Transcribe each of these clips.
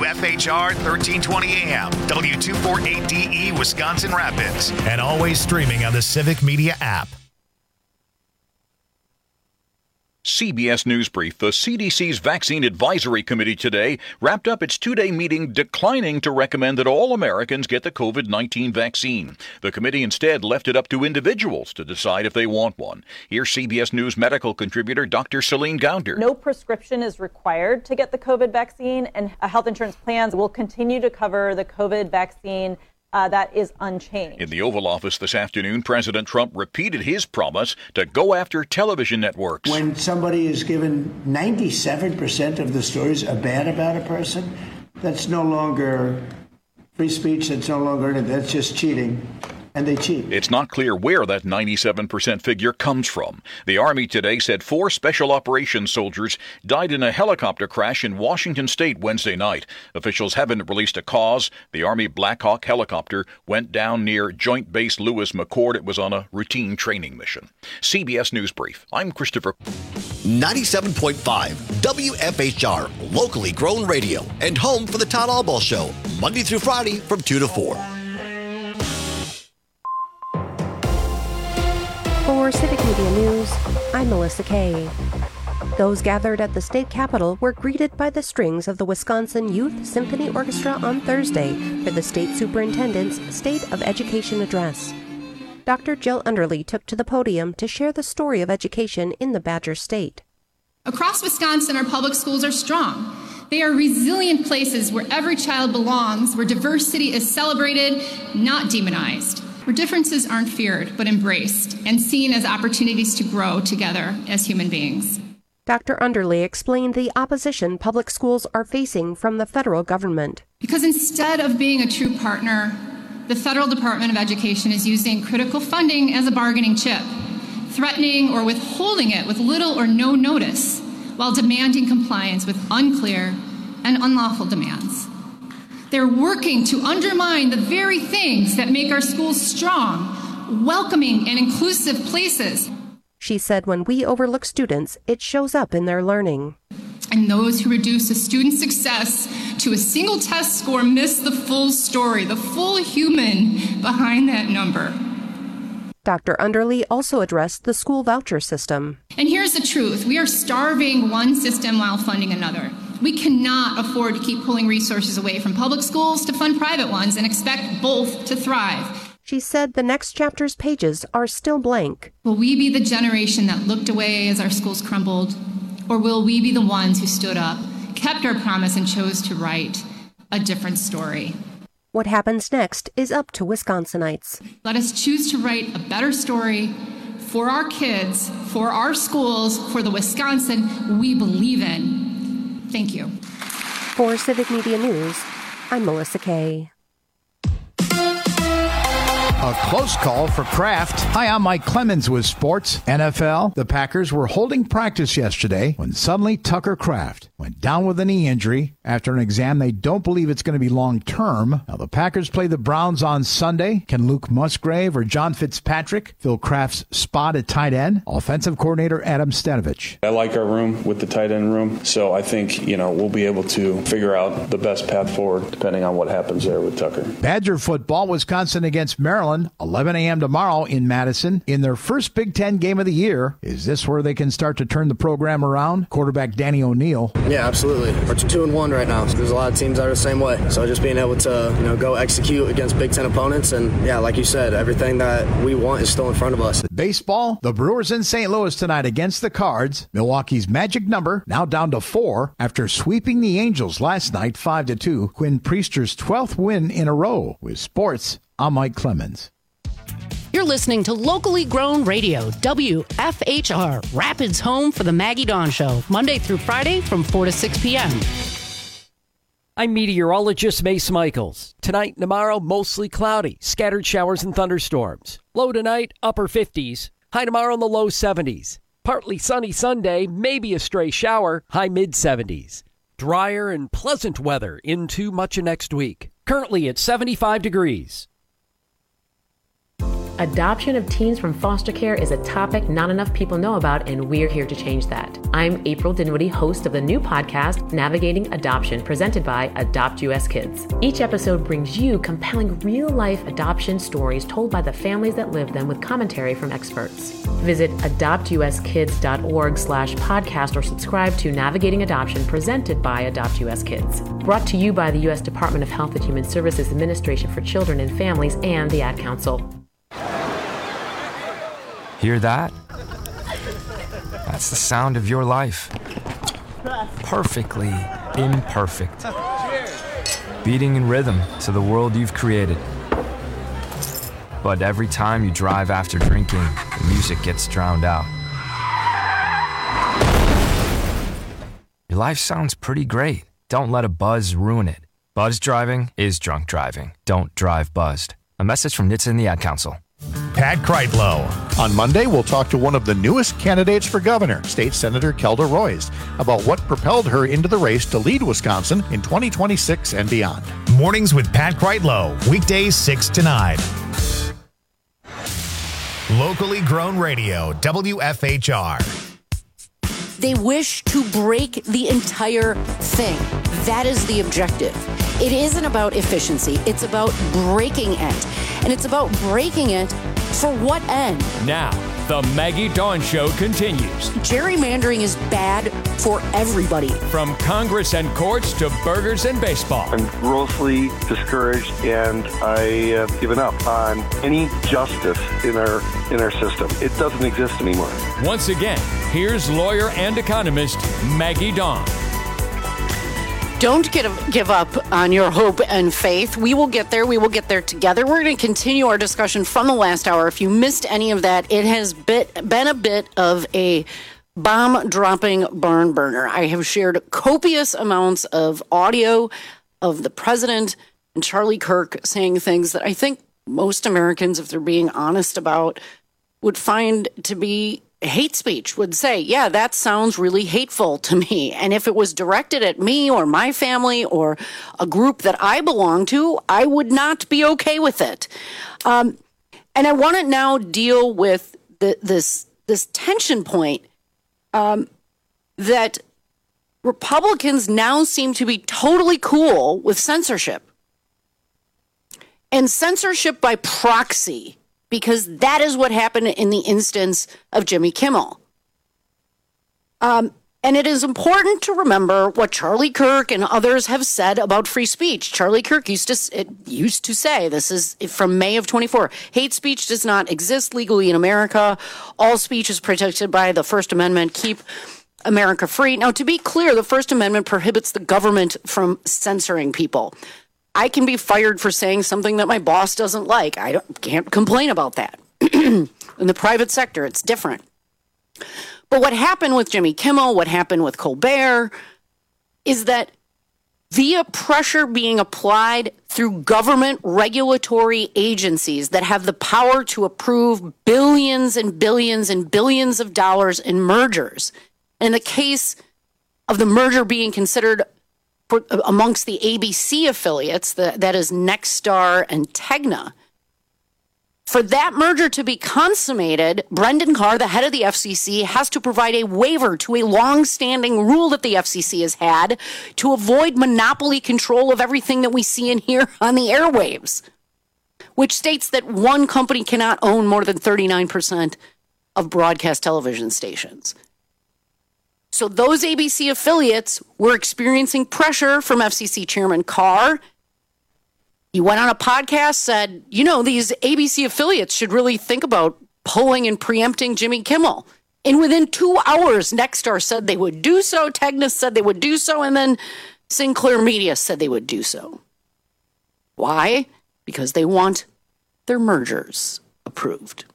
WFHR 1320 AM, W248DE, Wisconsin Rapids, and always streaming on the Civic Media app. CBS News Brief. The CDC's Vaccine Advisory Committee today wrapped up its two-day meeting declining to recommend that all Americans get the COVID-19 vaccine. The committee instead left it up to individuals to decide if they want one. Here's CBS News medical contributor Dr. Celine Gounder. No prescription is required to get the COVID vaccine, and health insurance plans will continue to cover the COVID vaccine. That is unchanged. In the Oval Office this afternoon, President Trump repeated his promise to go after television networks. When somebody is given 97% of the stories are bad about a person, that's no longer free speech, that's no longer, that's just cheating. And they cheat. It's not clear where that 97% figure comes from. The Army today said 4 special operations soldiers died in a helicopter crash in Washington state Wednesday night. Officials haven't released a cause. The Army Black Hawk helicopter went down near Joint Base Lewis McChord. It was on a routine training mission. CBS News Brief. I'm Christopher. 97.5 WFHR, locally grown radio, and home for the Todd Albaugh Show, Monday through Friday from 2 to 4. For Civic Media News, I'm Melissa Kay. Those gathered at the state capitol were greeted by the strings of the Wisconsin Youth Symphony Orchestra on Thursday for the state superintendent's State of Education address. Dr. Jill Underly took to the podium to share the story of education in the Badger State. Across Wisconsin, our public schools are strong. They are resilient places where every child belongs, where diversity is celebrated, not demonized, where differences aren't feared but embraced and seen as opportunities to grow together as human beings. Dr. Underly explained the opposition public schools are facing from the federal government. Because instead of being a true partner, the Federal Department of Education is using critical funding as a bargaining chip, threatening or withholding it with little or no notice, while demanding compliance with unclear and unlawful demands. They're working to undermine the very things that make our schools strong, welcoming, and inclusive places. She said when we overlook students, it shows up in their learning. And those who reduce a student's success to a single test score miss the full story, the full human behind that number. Dr. Underly also addressed the school voucher system. And here's the truth. We are starving one system while funding another. We cannot afford to keep pulling resources away from public schools to fund private ones and expect both to thrive. She said the next chapter's pages are still blank. Will we be the generation that looked away as our schools crumbled? Or will we be the ones who stood up, kept our promise, and chose to write a different story? What happens next is up to Wisconsinites. Let us choose to write a better story for our kids, for our schools, for the Wisconsin we believe in. Thank you. For Civic Media News, I'm Melissa Kay. A close call for Kraft. Hi, I'm Mike Clemens with sports. NFL, the Packers were holding practice yesterday when suddenly Tucker Kraft went down with a knee injury after an exam they don't believe it's going to be long-term. Now, the Packers play the Browns on Sunday. Can Luke Musgrave or John Fitzpatrick fill Kraft's spot at tight end? Offensive coordinator Adam Stanovich. I like our room with the tight end room, so I think, we'll be able to figure out the best path forward depending on what happens there with Tucker. Badger football, Wisconsin against Maryland. 11 a.m. tomorrow in Madison in their first Big Ten game of the year. Is this where they can start to turn the program around? Quarterback Danny O'Neal. Yeah, absolutely. We're 2-1 right now. There's a lot of teams that are the same way. So just being able to, go execute against Big Ten opponents. And yeah, like you said, everything that we want is still in front of us. Baseball, the Brewers in St. Louis tonight against the Cards. Milwaukee's magic number now down to 4 after sweeping the Angels last night 5-2. Quinn Priester's 12th win in a row. With sports, I'm Mike Clemens. You're listening to locally grown radio, WFHR, Rapids home for the Maggie Dawn Show, Monday through Friday from 4 to 6 p.m. I'm meteorologist Mace Michaels. Tonight and tomorrow, mostly cloudy, scattered showers and thunderstorms. Low tonight, upper 50s. High tomorrow in the low 70s. Partly sunny Sunday, maybe a stray shower, high mid-70s. Drier and pleasant weather into much of next week. Currently at 75 degrees. Adoption of teens from foster care is a topic not enough people know about, and we're here to change that. I'm April Dinwiddie, host of the new podcast, Navigating Adoption, presented by Adopt US Kids. Each episode brings you compelling real-life adoption stories told by the families that live them with commentary from experts. Visit adoptuskids.org/podcast or subscribe to Navigating Adoption, presented by Adopt US Kids. Brought to you by the U.S. Department of Health and Human Services Administration for Children and Families and the Ad Council. Hear that? That's the sound of your life. Perfectly imperfect. Beating in rhythm to the world you've created. But every time you drive after drinking, the music gets drowned out. Your life sounds pretty great. Don't let a buzz ruin it. Buzz driving is drunk driving. Don't drive buzzed. A message from NHTSA and the Ad Council. Pat Kreitlow. On Monday, we'll talk to one of the newest candidates for governor, State Senator Kelda Roys, about what propelled her into the race to lead Wisconsin in 2026 and beyond. Mornings with Pat Kreitlow, weekdays 6 to 9. Locally grown radio, WFHR. They wish to break the entire thing. That is the objective. It isn't about efficiency. It's about breaking it. And it's about breaking it for what end? Now, the Maggie Dawn Show continues. Gerrymandering is bad for everybody. From Congress and courts to burgers and baseball. I'm grossly discouraged, and I have given up on any justice in our system. It doesn't exist anymore. Once again, here's lawyer and economist Maggie Dawn. Don't give up on your hope and faith. We will get there. We will get there together. We're going to continue our discussion from the last hour. If you missed any of that, it has been a bit of a bomb-dropping barn burner. I have shared copious amounts of audio of the president and Charlie Kirk saying things that I think most Americans, if they're being honest about, would find to be hate speech, would say, yeah, that sounds really hateful to me. And if it was directed at me or my family or a group that I belong to, I would not be okay with it. And I want to now deal with this tension point that Republicans now seem to be totally cool with censorship. And censorship by proxy, because that is what happened in the instance of Jimmy Kimmel. And it is important to remember what Charlie Kirk and others have said about free speech. Charlie Kirk used to say, this is from May of 24, hate speech does not exist legally in America. All speech is protected by the First Amendment. Keep America free. Now, to be clear, the First Amendment prohibits the government from censoring people. I can be fired for saying something that my boss doesn't like. I can't complain about that. In the private sector, it's different. But what happened with Jimmy Kimmel, what happened with Colbert, is that via pressure being applied through government regulatory agencies that have the power to approve billions and billions and billions of dollars in mergers, in the case of the merger being considered amongst the ABC affiliates, that is Nexstar and Tegna. For that merger to be consummated, Brendan Carr, the head of the FCC, has to provide a waiver to a long-standing rule that the FCC has had to avoid monopoly control of everything that we see and hear on the airwaves, which states that one company cannot own more than 39% of broadcast television stations. So those ABC affiliates were experiencing pressure from FCC Chairman Carr. He went on a podcast, said, these ABC affiliates should really think about pulling and preempting Jimmy Kimmel. And within 2 hours, Nexstar said they would do so, Tegna said they would do so, and then Sinclair Media said they would do so. Why? Because they want their mergers approved.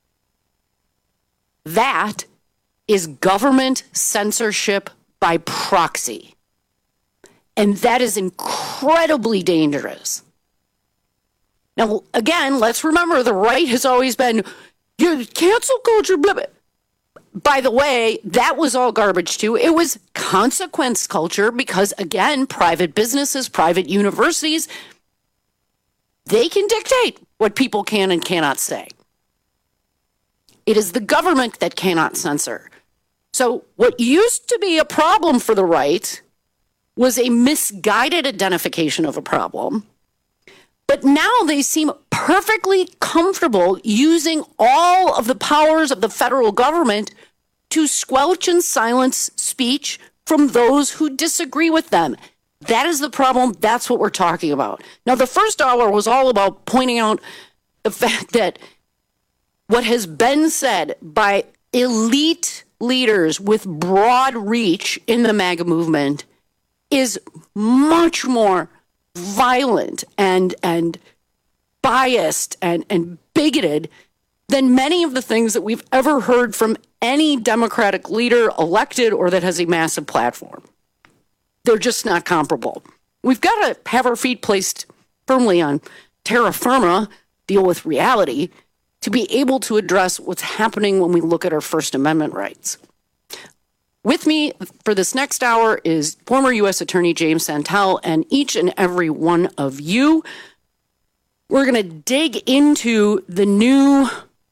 That is government censorship by proxy. And that is incredibly dangerous. Now, again, let's remember the right has always been cancel culture, blah, blah. By the way, that was all garbage too. It was consequence culture because, again, private businesses, private universities, they can dictate what people can and cannot say. It is the government that cannot censor. So what used to be a problem for the right was a misguided identification of a problem. But now they seem perfectly comfortable using all of the powers of the federal government to squelch and silence speech from those who disagree with them. That is the problem. That's what we're talking about. Now, the first hour was all about pointing out the fact that what has been said by elite leaders with broad reach in the MAGA movement is much more violent and biased and bigoted than many of the things that we've ever heard from any Democratic leader elected or that has a massive platform. They're just not comparable. We've got to have our feet placed firmly on terra firma, deal with reality, to be able to address what's happening when we look at our First Amendment rights. With me for this next hour is former U.S. Attorney James Santel and each and every one of you. We're going to dig into the new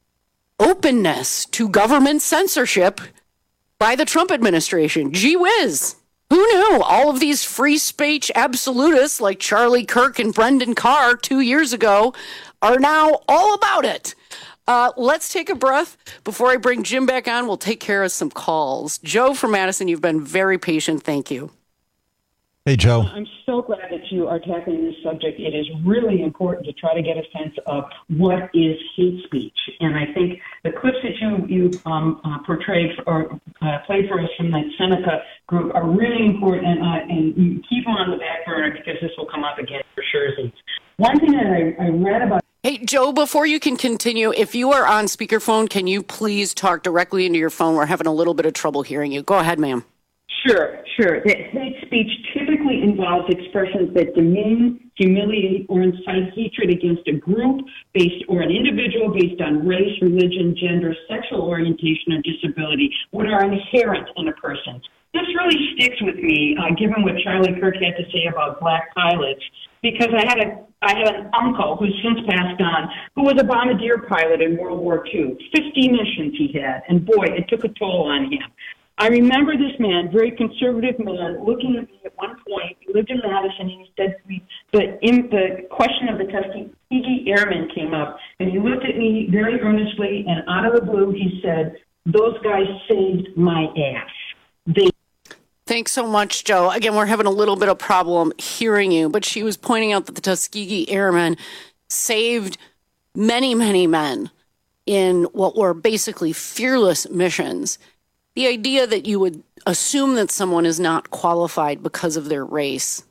openness to government censorship by the Trump administration. Gee whiz. Who knew? All of these free speech absolutists like Charlie Kirk and Brendan Carr 2 years ago are now all about it. Let's take a breath. Before I bring Jim back on, we'll take care of some calls. Joe from Madison, you've been very patient. Thank you. Hey, Joe. I'm so glad that you are tackling this subject. It is really important to try to get a sense of what is hate speech. And I think the clips that you portrayed or played for us from that Seneca group are really important, and you keep them on the back burner because this will come up again for sure. One thing that I read about. Hey, Joe, before you can continue, if you are on speakerphone, can you please talk directly into your phone? We're having a little bit of trouble hearing you. Go ahead, ma'am. Sure. The hate speech typically involves expressions that demean, humiliate, or incite hatred against a group based or an individual based on race, religion, gender, sexual orientation, or disability, what are inherent in a person. This really sticks with me, given what Charlie Kirk had to say about black pilots, because I had an uncle who's since passed on who was a bombardier pilot in World War II. 50 missions he had, and boy, it took a toll on him. I remember this man, very conservative man, looking at me at one point. He lived in Madison, and he said to me, the question of the Tuskegee Airmen came up, and he looked at me very earnestly, and out of the blue, he said, "Those guys saved my ass." Thanks so much, Joe. Again, we're having a little bit of problem hearing you, but she was pointing out that the Tuskegee Airmen saved many, many men in what were basically fearless missions. The idea that you would assume that someone is not qualified because of their race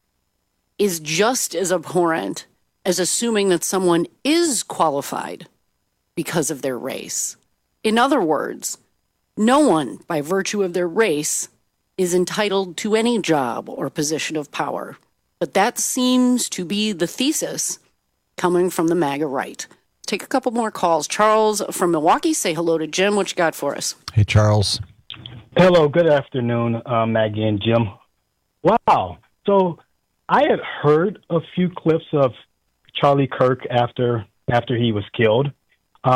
is just as abhorrent as assuming that someone is qualified because of their race. In other words, no one, by virtue of their race, is entitled to any job or position of power. But that seems to be the thesis coming from the MAGA right. Take a couple more calls. Charles from Milwaukee, say hello to Jim. What you got for us? Hey, Charles. Hello, good afternoon, Maggie and Jim. Wow. So I had heard a few clips of Charlie Kirk after he was killed. I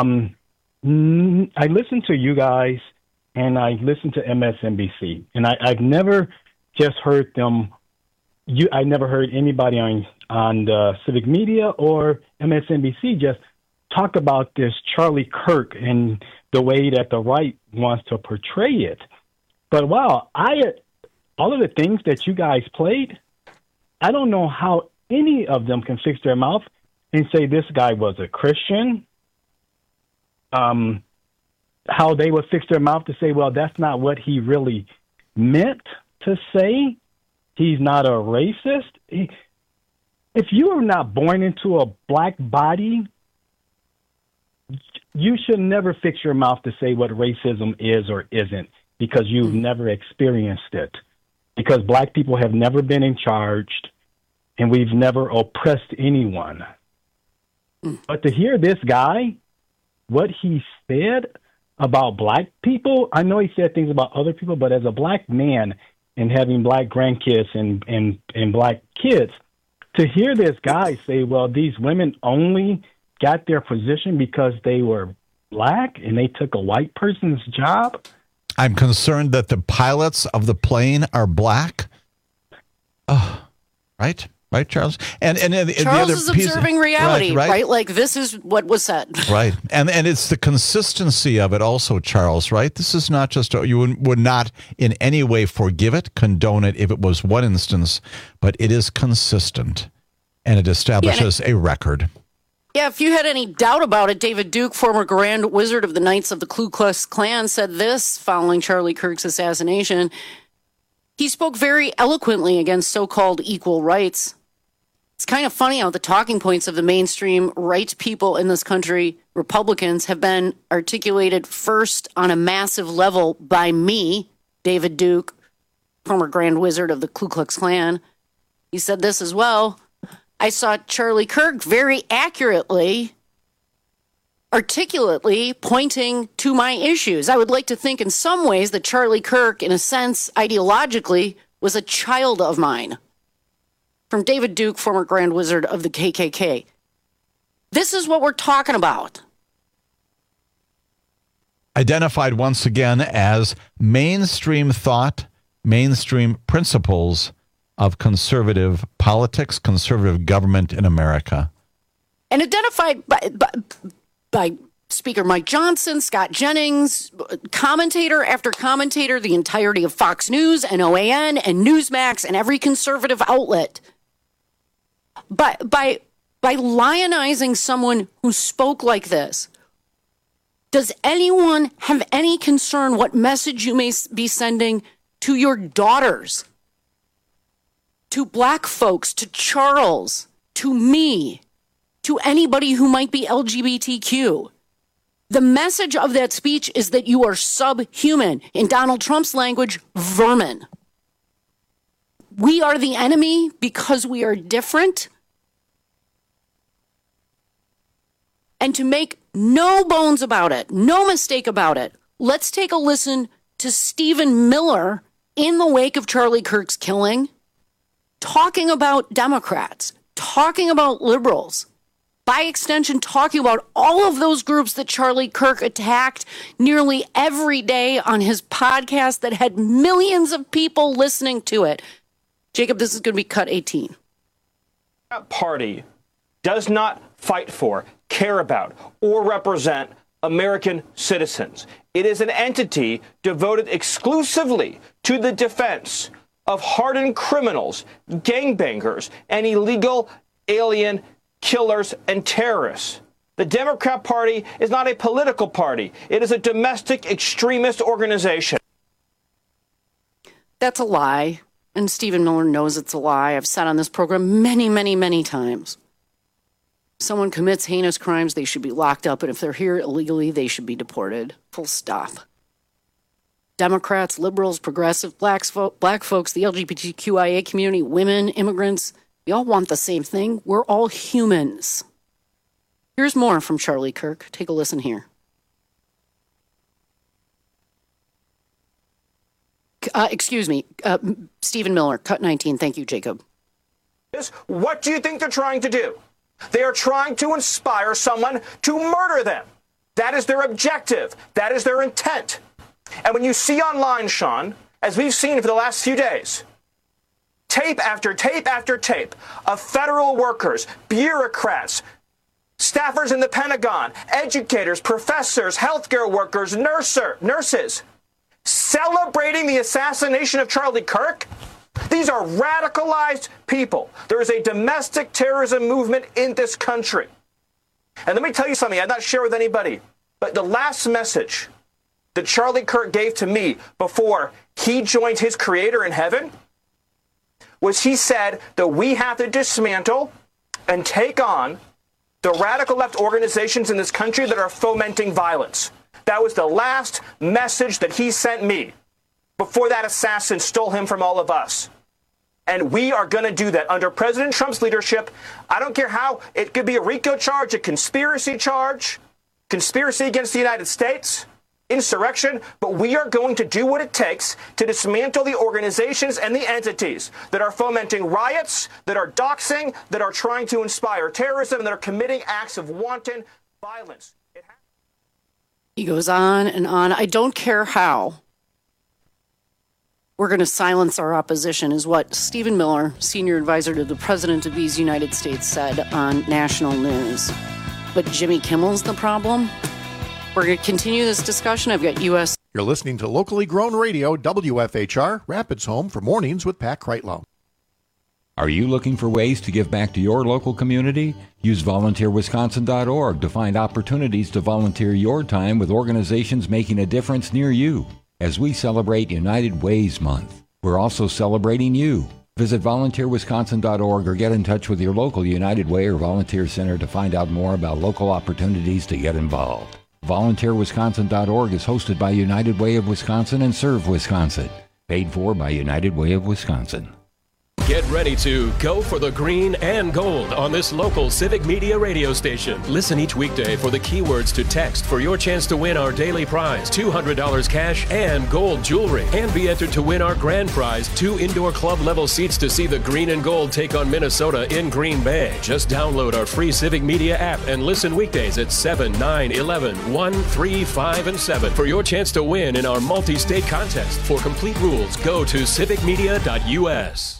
listened to you guys, and I listened to MSNBC, and I've never just heard them. I never heard anybody on the civic media or MSNBC just talk about this Charlie Kirk and the way that the right wants to portray it. But wow, all of the things that you guys played, I don't know how any of them can fix their mouth and say this guy was a Christian. How they would fix their mouth to say, well, that's not what he really meant to say. He's not a racist. If you are not born into a black body, you should never fix your mouth to say what racism is or isn't, because you've never experienced it. Because black people have never been in charge, and we've never oppressed anyone. But to hear this guy, what he said about black people, I know he said things about other people, but as a black man and having black grandkids and black kids, to hear this guy say, well, these women only got their position because they were black and they took a white person's job? I'm concerned that the pilots of the plane are black. Oh, right, Charles. And Charles the other is observing reality, right? Like this is what was said. Right, and it's the consistency of it also, Charles. Right, this is not just you would not in any way forgive it, condone it if it was one instance, but it is consistent, and it establishes a record. Yeah, if you had any doubt about it, David Duke, former Grand Wizard of the Knights of the Ku Klux Klan, said this following Charlie Kirk's assassination. He spoke very eloquently against so-called equal rights. It's kind of funny how the talking points of the mainstream right people in this country, Republicans, have been articulated first on a massive level by me, David Duke, former Grand Wizard of the Ku Klux Klan. He said this as well. I saw Charlie Kirk very accurately, articulately pointing to my issues. I would like to think in some ways that Charlie Kirk, in a sense, ideologically, was a child of mine. From David Duke, former Grand Wizard of the KKK. This is what we're talking about. Identified once again as mainstream thought, mainstream principles of conservative politics, conservative government in America. And identified by Speaker Mike Johnson, Scott Jennings, commentator after commentator, the entirety of Fox News and OAN and Newsmax and every conservative outlet. But by lionizing someone who spoke like this, does anyone have any concern what message you may be sending to your daughters? To black folks, to Charles, to me, to anybody who might be LGBTQ. The message of that speech is that you are subhuman. In Donald Trump's language, vermin. We are the enemy because we are different. And to make no bones about it, no mistake about it, let's take a listen to Stephen Miller in the wake of Charlie Kirk's killing, talking about Democrats, talking about liberals, by extension, talking about all of those groups that Charlie Kirk attacked nearly every day on his podcast that had millions of people listening to it. Jacob, this is going to be cut 18. That party does not fight for, care about, or represent American citizens. It is an entity devoted exclusively to the defense of hardened criminals, gangbangers, and illegal alien killers and terrorists. The Democrat Party is not a political party. It is a domestic extremist organization. That's a lie, and Stephen Miller knows it's a lie. I've said on this program many, many, many times. If someone commits heinous crimes, they should be locked up, and if they're here illegally, they should be deported. Full stop. Democrats, liberals, progressive, black folks, the LGBTQIA community, women, immigrants, we all want the same thing. We're all humans. Here's more from Charlie Kirk. Take a listen here. Stephen Miller, cut 19. Thank you, Jacob. What do you think they're trying to do? They are trying to inspire someone to murder them. That is their objective. That is their intent. And when you see online, Sean, as we've seen for the last few days, tape after tape after tape of federal workers, bureaucrats, staffers in the Pentagon, educators, professors, healthcare workers, nurses, celebrating the assassination of Charlie Kirk, these are radicalized people. There is a domestic terrorism movement in this country. And let me tell you something I've not shared with anybody, but the last message that Charlie Kirk gave to me before he joined his creator in heaven was he said that we have to dismantle and take on the radical left organizations in this country that are fomenting violence. That was the last message that he sent me before that assassin stole him from all of us. And we are going to do that under President Trump's leadership. I don't care how. It could be a RICO charge, a conspiracy charge, conspiracy against the United States, insurrection, but we are going to do what it takes to dismantle the organizations and the entities that are fomenting riots, that are doxing, that are trying to inspire terrorism, and that are committing acts of wanton violence. He goes on and on. I don't care how. We're going to silence our opposition, is what Stephen Miller, senior advisor to the President of these United States, said on national news. But Jimmy Kimmel's the problem? We're going to continue this discussion. I've got U.S. You're listening to locally grown radio, WFHR, Rapids Home for Mornings with Pat Kreitlow. Are you looking for ways to give back to your local community? Use volunteerwisconsin.org to find opportunities to volunteer your time with organizations making a difference near you. As we celebrate United Ways Month, we're also celebrating you. Visit volunteerwisconsin.org or get in touch with your local United Way or Volunteer Center to find out more about local opportunities to get involved. VolunteerWisconsin.org is hosted by United Way of Wisconsin and Serve Wisconsin. Paid for by United Way of Wisconsin. Get ready to go for the green and gold on this local Civic Media radio station. Listen each weekday for the keywords to text for your chance to win our daily prize, $200 cash and gold jewelry. And be entered to win our grand prize, 2 indoor club level seats to see the green and gold take on Minnesota in Green Bay. Just download our free Civic Media app and listen weekdays at 7, 9, 11, 1, 3, 5, and 7 for your chance to win in our multi-state contest. For complete rules, go to civicmedia.us.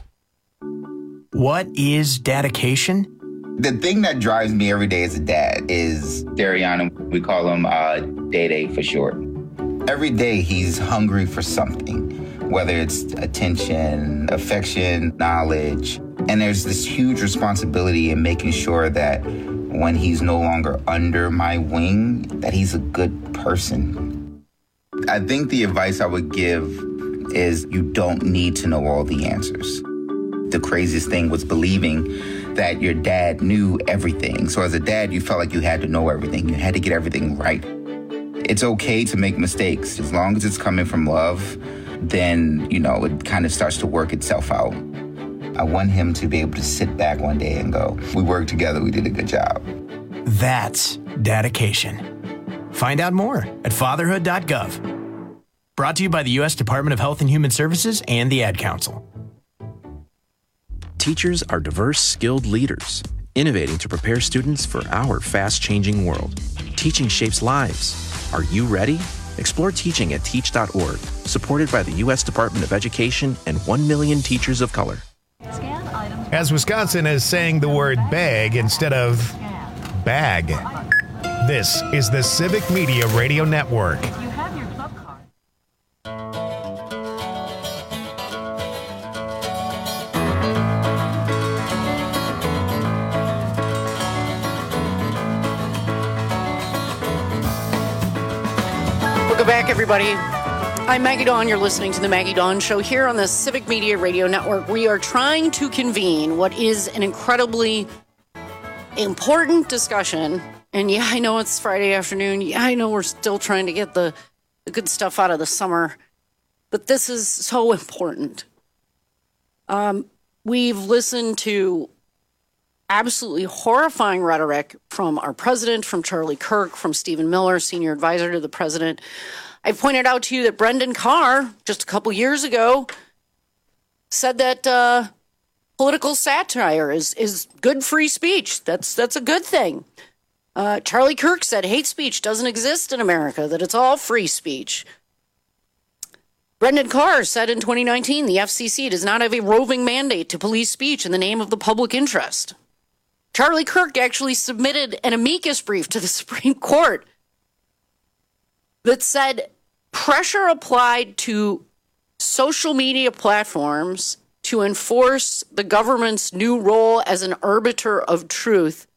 What is dedication? The thing that drives me every day as a dad is Dariana. We call him Day-Day for short. Every day he's hungry for something, whether it's attention, affection, knowledge. And there's this huge responsibility in making sure that when he's no longer under my wing, that he's a good person. I think the advice I would give is you don't need to know all the answers. The craziest thing was believing that your dad knew everything. So as a dad, you felt like you had to know everything. You had to get everything right. It's okay to make mistakes. As long as it's coming from love, then, it kind of starts to work itself out. I want him to be able to sit back one day and go, we worked together, we did a good job. That's dedication. Find out more at fatherhood.gov. Brought to you by the U.S. Department of Health and Human Services and the Ad Council. Teachers are diverse, skilled leaders, innovating to prepare students for our fast-changing world. Teaching shapes lives. Are you ready? Explore teaching at teach.org, supported by the U.S. Department of Education and 1 million teachers of color. As Wisconsin is saying the word bag instead of bag. This is the Civic Media Radio Network. Welcome back, everybody. I'm Maggie Dawn. You're listening to the Maggie Dawn Show here on the Civic Media Radio Network. We are trying to convene what is an incredibly important discussion. And yeah, I know it's Friday afternoon. Yeah, I know we're still trying to get the good stuff out of the summer. But this is so important. We've listened to absolutely horrifying rhetoric from our president, from Charlie Kirk, from Stephen Miller, senior advisor to the president. I pointed out to you that Brendan Carr, just a couple years ago, said that political satire is good free speech. That's a good thing. Charlie Kirk said hate speech doesn't exist in America, that it's all free speech. Brendan Carr said in 2019, the FCC does not have a roving mandate to police speech in the name of the public interest. Charlie Kirk actually submitted an amicus brief to the Supreme Court that said pressure applied to social media platforms to enforce the government's new role as an arbiter of truth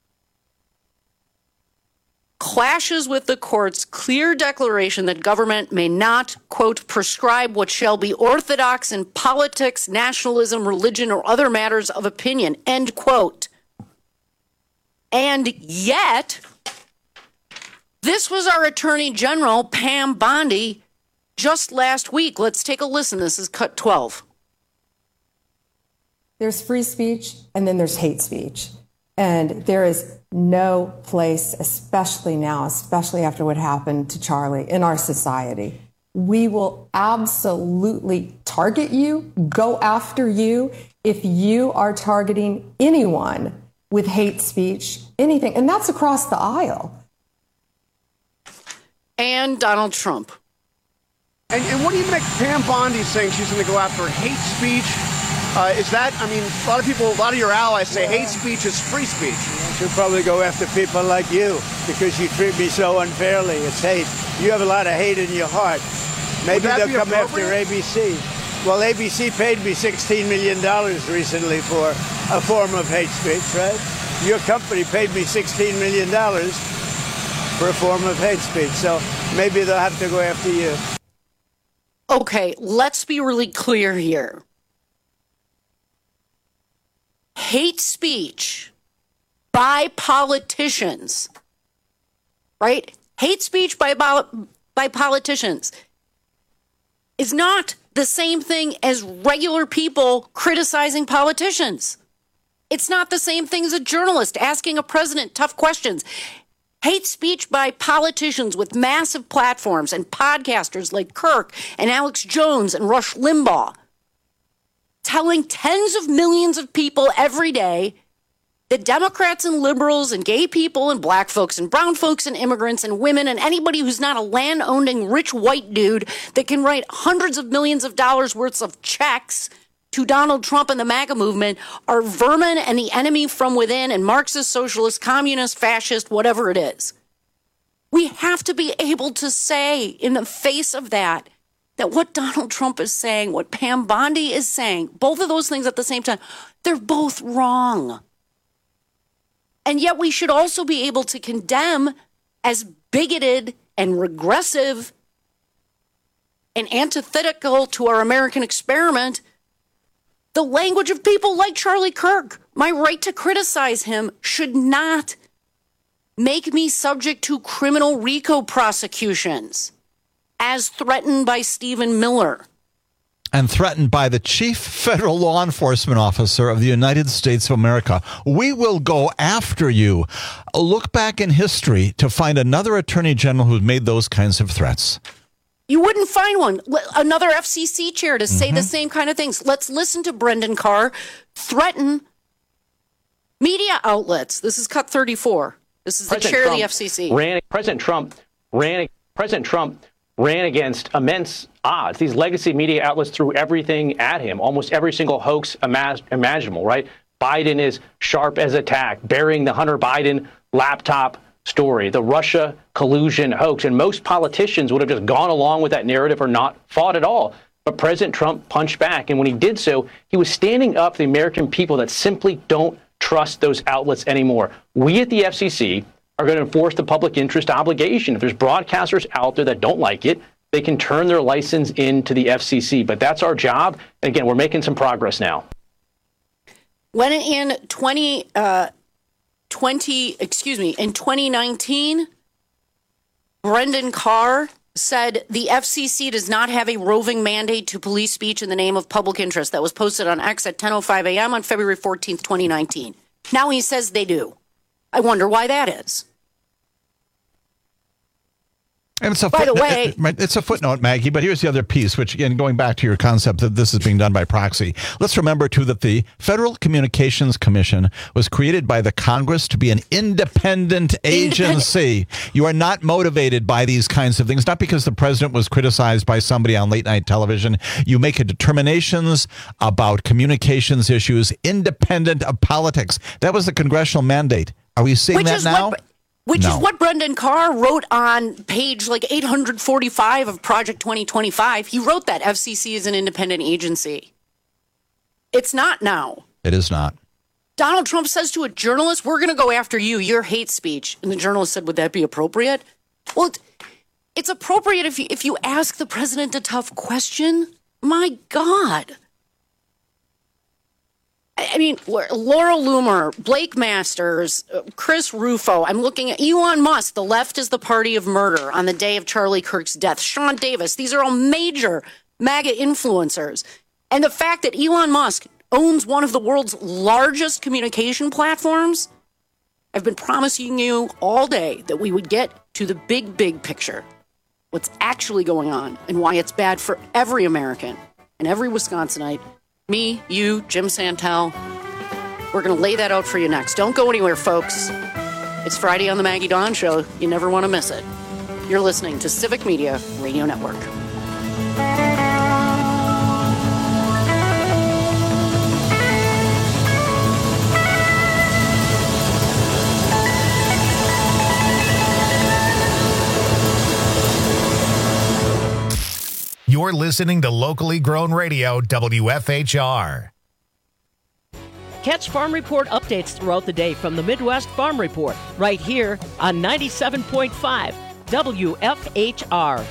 clashes with the court's clear declaration that government may not, quote, prescribe what shall be orthodox in politics, nationalism, religion, or other matters of opinion, end quote. And yet, this was our Attorney General, Pam Bondi, just last week. Let's take a listen. This is cut 12. There's free speech, and then there's hate speech. And there is no place, especially now, especially after what happened to Charlie, in our society. We will absolutely target you, go after you, if you are targeting anyone with hate speech, anything. And that's across the aisle. And Donald Trump. And what do you make Pam Bondi saying she's going to go after hate speech? Is that, I mean, a lot of your allies say hate speech is free speech. She'll probably go after people like you because you treat me so unfairly. It's hate. You have a lot of hate in your heart. Maybe they'll come after ABC. Well, ABC paid me $16 million recently for a form of hate speech, right? Your company paid me $16 million for a form of hate speech. So maybe they'll have to go after you. Okay, let's be really clear here. Hate speech by politicians, right? Hate speech by politicians is not the same thing as regular people criticizing politicians. It's not the same thing as a journalist asking a president tough questions. Hate speech by politicians with massive platforms and podcasters like Kirk and Alex Jones and Rush Limbaugh, telling tens of millions of people every day that Democrats and liberals and gay people and black folks and brown folks and immigrants and women and anybody who's not a land-owning rich white dude that can write hundreds of millions of dollars worth of checks to Donald Trump and the MAGA movement are vermin and the enemy from within and Marxist, socialist, communist, fascist, whatever it is. We have to be able to say in the face of that what Donald Trump is saying, what Pam Bondi is saying, both of those things at the same time, they're both wrong. And yet we should also be able to condemn as bigoted and regressive and antithetical to our American experiment the language of people like Charlie Kirk. My right to criticize him should not make me subject to criminal RICO prosecutions as threatened by Stephen Miller. And threatened by the chief federal law enforcement officer of the United States of America. We will go after you. Look back in history to find another attorney general who made those kinds of threats. You wouldn't find one. Another FCC chair to say the same kind of things. Let's listen to Brendan Carr threaten media outlets. This is cut 34. This is the chair of the FCC. President Trump ran against immense odds. These legacy media outlets threw everything at him, almost every single hoax imaginable, right? Biden is sharp as a tack, burying the Hunter Biden laptop story, the Russia collusion hoax. And most politicians would have just gone along with that narrative or not fought at all. But President Trump punched back. And when he did so, he was standing up for the American people that simply don't trust those outlets anymore. We at the FCC are going to enforce the public interest obligation. If there's broadcasters out there that don't like it, they can turn their license into the FCC. But that's our job. And again, we're making some progress now. When in 2019, Brendan Carr said the FCC does not have a roving mandate to police speech in the name of public interest. That was posted on X at 10:05 a.m. on February 14th, 2019. Now he says they do. I wonder why that is. And it's By the way, it's a footnote, Maggie, but here's the other piece, which, again, going back to your concept that this is being done by proxy. Let's remember, too, that the Federal Communications Commission was created by the Congress to be an independent agency. You are not motivated by these kinds of things, not because the president was criticized by somebody on late night television. You make determinations about communications issues independent of politics. That was the congressional mandate. Are we seeing that now? Which is what Brendan Carr wrote on page 845 of Project 2025. He wrote that FCC is an independent agency. It's not now. It is not. Donald Trump says to a journalist, we're going to go after you, your hate speech. And the journalist said, would that be appropriate? Well, it's appropriate if you ask the president a tough question. My God. I mean, Laurel Loomer, Blake Masters, Chris Rufo. I'm looking at Elon Musk. The left is the party of murder on the day of Charlie Kirk's death. Sean Davis. These are all major MAGA influencers. And the fact that Elon Musk owns one of the world's largest communication platforms, I've been promising you all day that we would get to the big, big picture. What's actually going on and why it's bad for every American and every Wisconsinite. Me, you, Jim Santel. We're going to lay that out for you next. Don't go anywhere, folks. It's Friday on the Maggie Dawn Show. You never want to miss it. You're listening to Civic Media Radio Network. You're listening to locally grown radio, WFHR. Catch Farm Report updates throughout the day from the Midwest Farm Report, right here on 97.5 WFHR.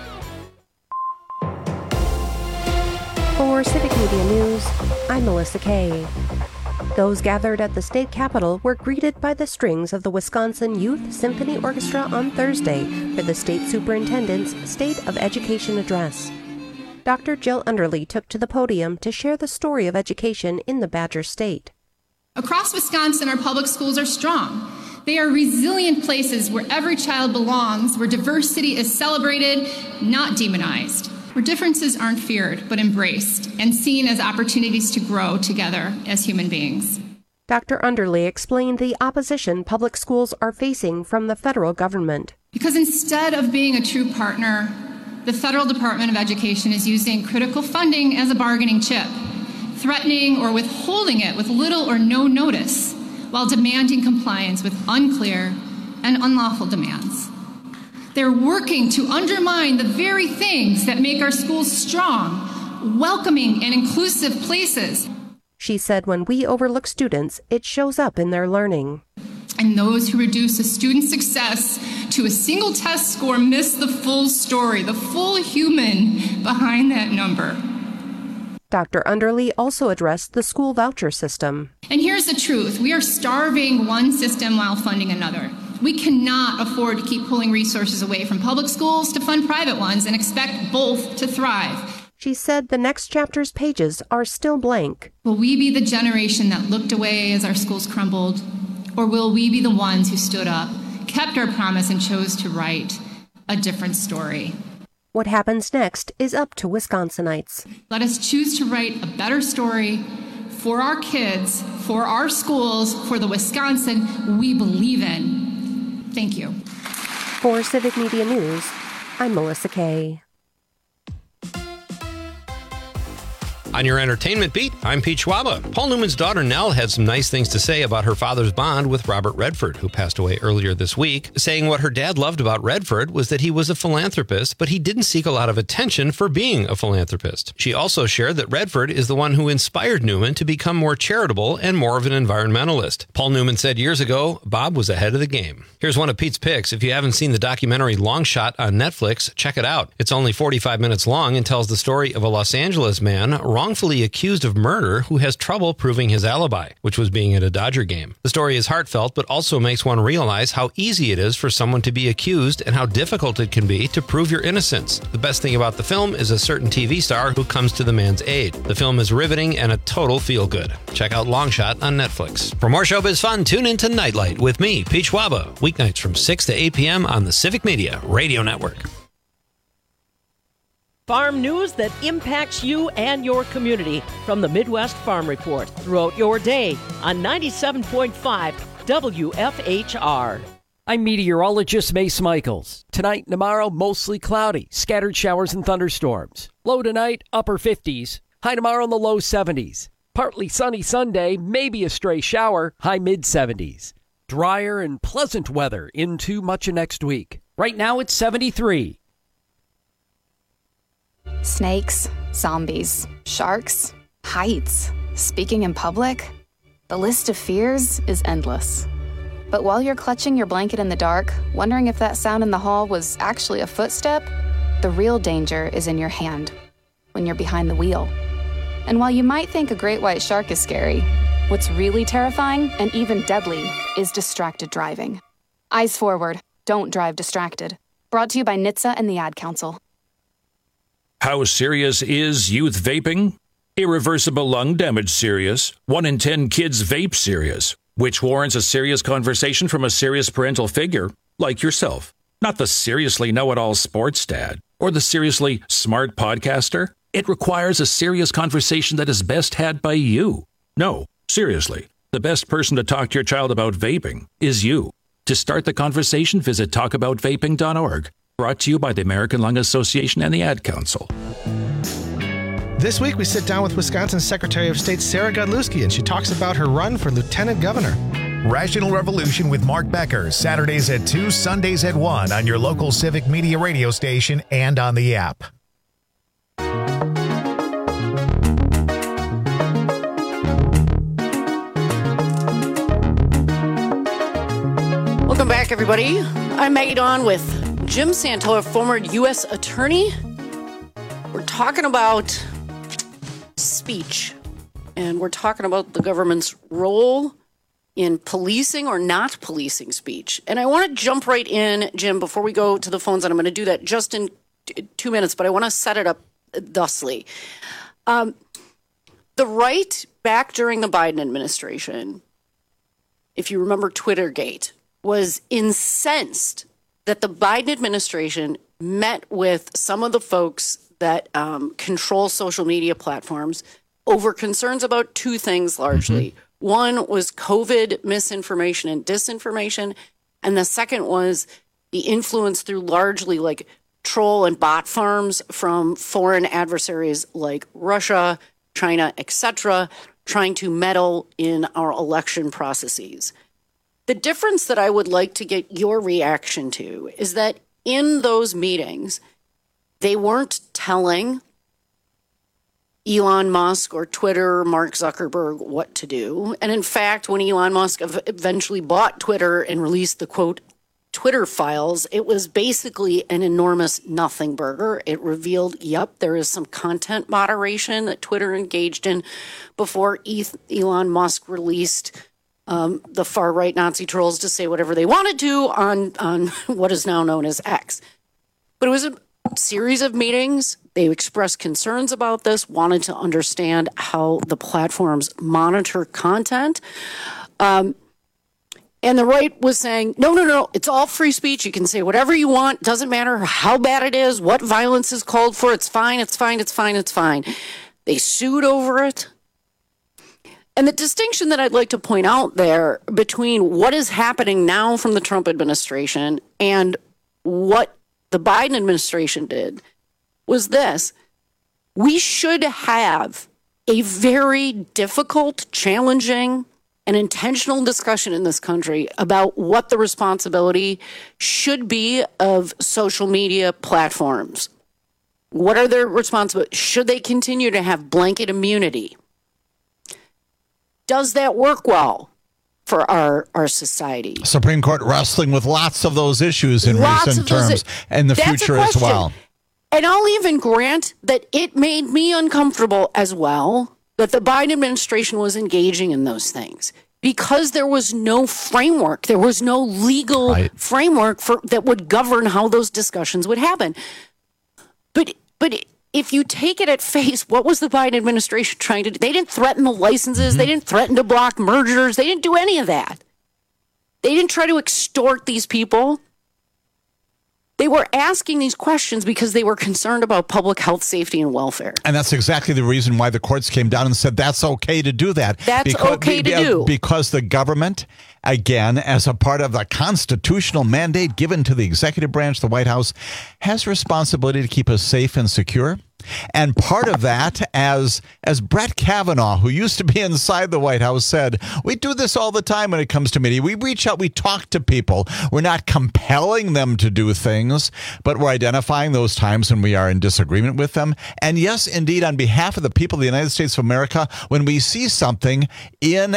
For Civic Media News, I'm Melissa Kay. Those gathered at the state capitol were greeted by the strings of the Wisconsin Youth Symphony Orchestra on Thursday for the state superintendent's State of Education address. Dr. Jill Underly took to the podium to share the story of education in the Badger State. Across Wisconsin, our public schools are strong. They are resilient places where every child belongs, where diversity is celebrated, not demonized, where differences aren't feared but embraced and seen as opportunities to grow together as human beings. Dr. Underly explained the opposition public schools are facing from the federal government. Because instead of being a true partner, the Federal Department of Education is using critical funding as a bargaining chip, threatening or withholding it with little or no notice, while demanding compliance with unclear and unlawful demands. They're working to undermine the very things that make our schools strong, welcoming, and inclusive places. She said when we overlook students, it shows up in their learning. And those who reduce a student's success to a single test score miss the full story, the full human behind that number. Dr. Underly also addressed the school voucher system. And here's the truth. We are starving one system while funding another. We cannot afford to keep pulling resources away from public schools to fund private ones and expect both to thrive. She said the next chapter's pages are still blank. Will we be the generation that looked away as our schools crumbled? Or will we be the ones who stood up, kept our promise, and chose to write a different story? What happens next is up to Wisconsinites. Let us choose to write a better story for our kids, for our schools, for the Wisconsin we believe in. Thank you. For Civic Media News, I'm Melissa Kay. On your entertainment beat, I'm Pete Schwaba. Paul Newman's daughter Nell had some nice things to say about her father's bond with Robert Redford, who passed away earlier this week, saying what her dad loved about Redford was that he was a philanthropist, but he didn't seek a lot of attention for being a philanthropist. She also shared that Redford is the one who inspired Newman to become more charitable and more of an environmentalist. Paul Newman said years ago, Bob was ahead of the game. Here's one of Pete's picks. If you haven't seen the documentary Long Shot on Netflix, check it out. It's only 45 minutes long and tells the story of a Los Angeles man wrongfully accused of murder who has trouble proving his alibi, which was being at a Dodger game. The story is heartfelt, but also makes one realize how easy it is for someone to be accused and how difficult it can be to prove your innocence. The best thing about the film is a certain TV star who comes to the man's aid. The film is riveting and a total feel-good. Check out Long Shot on Netflix. For more showbiz fun, tune in to Nightlight with me, Pete Schwaba, weeknights from 6 to 8 p.m. on the Civic Media Radio Network. Farm news that impacts you and your community from the Midwest Farm Report throughout your day on 97.5 WFHR. I'm meteorologist Mace Michaels. Tonight and tomorrow, mostly cloudy, scattered showers and thunderstorms. Low tonight, upper 50s. High tomorrow in the low 70s. Partly sunny Sunday, maybe a stray shower, high mid-70s. Drier and pleasant weather into much of next week. Right now, it's 73. Snakes, zombies, sharks, heights, speaking in public. The list of fears is endless. But while you're clutching your blanket in the dark, wondering if that sound in the hall was actually a footstep, the real danger is in your hand, when you're behind the wheel. And while you might think a great white shark is scary, what's really terrifying and even deadly is distracted driving. Eyes forward, don't drive distracted. Brought to you by NHTSA and the Ad Council. How serious is youth vaping? Irreversible lung damage serious. 1 in 10 kids vape serious, which warrants a serious conversation from a serious parental figure like yourself. Not the seriously know-it-all sports dad or the seriously smart podcaster. It requires a serious conversation that is best had by you. No, seriously, the best person to talk to your child about vaping is you. To start the conversation, visit talkaboutvaping.org. Brought to you by the American Lung Association and the Ad Council. This week, we sit down with Wisconsin Secretary of State Sarah Godlewski, and she talks about her run for lieutenant governor. Rational Revolution with Mark Becker, Saturdays at 2, Sundays at 1 on your local Civic Media radio station and on the app. Welcome back, everybody. I'm Maggie Dawn with Jim Santola, former U.S. attorney. We're talking about speech, and we're talking about the government's role in policing or not policing speech. And I want to jump right in, Jim, before we go to the phones, and I'm going to do that just in 2 minutes, but I want to set it up thusly. The right back during the Biden administration, if you remember Twittergate, was incensed that the Biden administration met with some of the folks that control social media platforms over concerns about two things largely. Mm-hmm. One was COVID misinformation and disinformation, and the second was the influence through largely like troll and bot farms from foreign adversaries like Russia, China, etc., trying to meddle in our election processes. The difference that I would like to get your reaction to is that in those meetings, they weren't telling Elon Musk or Twitter or Mark Zuckerberg what to do. And in fact, when Elon Musk eventually bought Twitter and released the, quote, Twitter files, it was basically an enormous nothing burger. It revealed, there is some content moderation that Twitter engaged in before Elon Musk released the far-right Nazi trolls to say whatever they wanted to on what is now known as X. But it was a series of meetings. They expressed concerns about this, wanted to understand how the platforms monitor content. And the right was saying, no, it's all free speech. You can say whatever you want. Doesn't matter how bad it is, what violence is called for. It's fine. They sued over it. And the distinction that I'd like to point out there between what is happening now from the Trump administration and what the Biden administration did was this. We should have a very difficult, challenging, and intentional discussion in this country about what the responsibility should be of social media platforms. What are their responsibilities? Should they continue to have blanket immunity? Does that work well for our society? Supreme Court wrestling with lots of those issues in recent terms and the future as well. And I'll even grant that it made me uncomfortable as well that the Biden administration was engaging in those things because there was no framework. There was no legal framework that would govern how those discussions would happen. But if you take it at face, what was the Biden administration trying to do? They didn't threaten the licenses. Mm-hmm. They didn't threaten to block mergers. They didn't do any of that. They didn't try to extort these people. They were asking these questions because they were concerned about public health, safety, and welfare. And that's exactly the reason why the courts came down and said that's okay to do that. Because the government, again, as a part of the constitutional mandate given to the executive branch, the White House, has responsibility to keep us safe and secure. And part of that, as Brett Kavanaugh, who used to be inside the White House, said, we do this all the time when it comes to media. We reach out, we talk to people. We're not compelling them to do things, but we're identifying those times when we are in disagreement with them. And yes, indeed, on behalf of the people of the United States of America, when we see something in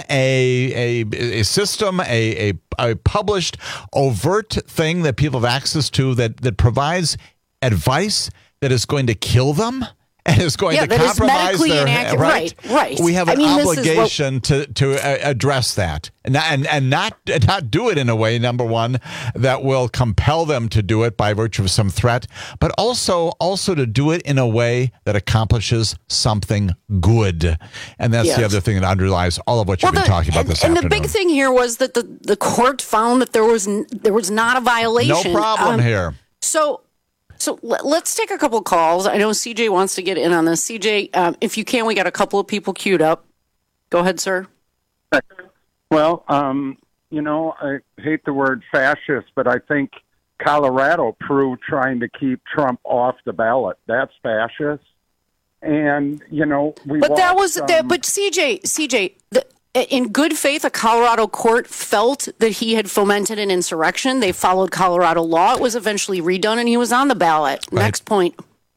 a system, a published, overt thing that people have access to that provides advice that is going to kill them and is going to compromise their right. We have an obligation to address that and not do it in a way, number one, that will compel them to do it by virtue of some threat, but also to do it in a way that accomplishes something good. And that's the other thing that underlies all of what you've been talking about this afternoon. And the big thing here was that the court found that there was not a violation. No problem here. So let's take a couple calls. I know CJ wants to get in on this. CJ, if you can, we got a couple of people queued up. Go ahead, sir. Well, I hate the word fascist, but I think Colorado proved trying to keep Trump off the ballot. That's fascist. And, you know, But CJ, in good faith, a Colorado court felt that he had fomented an insurrection. They followed Colorado law. It was eventually redone, and he was on the ballot. Right. Next point.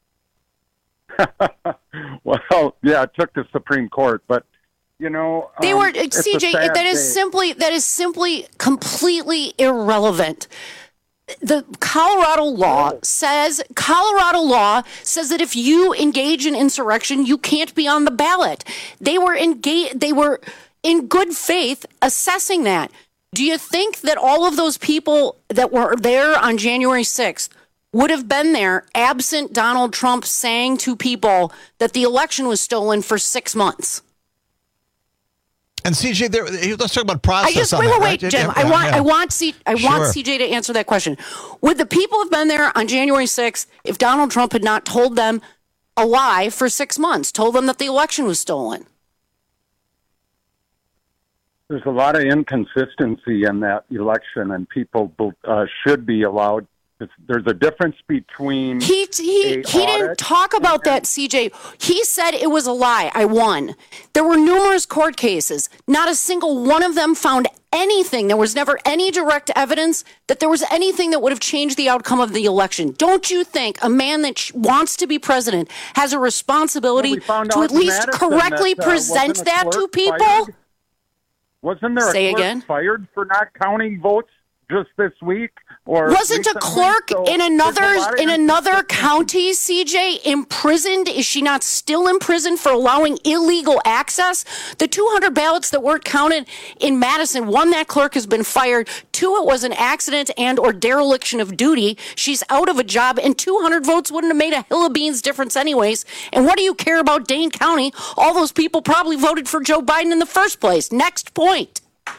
Well, yeah, it took the Supreme Court, but you know, they were CJ. That is simply completely irrelevant. The Colorado law says that if you engage in insurrection, you can't be on the ballot. They were in good faith assessing that. Do you think that all of those people that were there on January 6th would have been there absent Donald Trump saying to people that the election was stolen for 6 months? And CJ, let's talk about process. Wait, Jim. I want CJ to answer that question. Would the people have been there on January 6th if Donald Trump had not told them a lie for 6 months, told them that the election was stolen? There's a lot of inconsistency in that election, and people should be allowed. There's a difference between he didn't talk about that, CJ. He said it was a lie. I won. There were numerous court cases. Not a single one of them found anything. There was never any direct evidence that there was anything that would have changed the outcome of the election. Don't you think a man that wants to be president has a responsibility to at least correctly present that to people? Fired? Wasn't there a clerk fired for not counting votes just this week? Or wasn't a clerk in another county, CJ, imprisoned? Is she not still in prison for allowing illegal access? The 200 ballots that weren't counted in Madison, one, that clerk has been fired. Two, it was an accident and or dereliction of duty. She's out of a job, and 200 votes wouldn't have made a hill of beans difference anyways. And what do you care about Dane County? All those people probably voted for Joe Biden in the first place. Next point.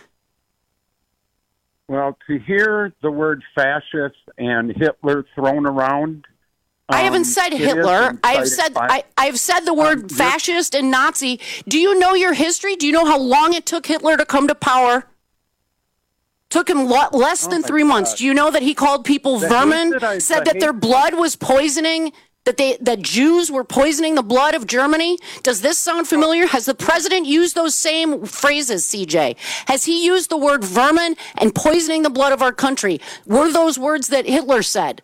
Well, to hear the word fascist and Hitler thrown around, I haven't said Hitler. I've said the word fascist and Nazi. Do you know your history? Do you know how long it took Hitler to come to power? Took him less than 3 months. Do you know that he called people vermin? Said that their blood was poisoning. That Jews were poisoning the blood of Germany? Does this sound familiar? Has the president used those same phrases, CJ? Has he used the word vermin and poisoning the blood of our country? Were those words that Hitler said?